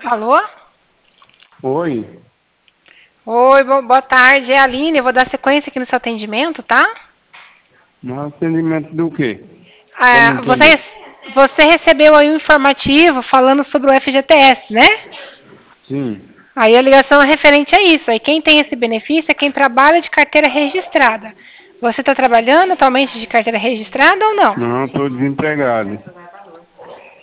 Alô? Oi. Oi, boa tarde. É a Aline. Eu vou dar sequência aqui no seu atendimento, tá? No atendimento do quê? Pra me Ah, entender. você recebeu aí um informativo falando sobre o FGTS, né? Sim. Aí a ligação é referente a isso. Aí quem tem esse benefício é quem trabalha de carteira registrada. Você está trabalhando atualmente de carteira registrada ou não? Não, estou desempregado.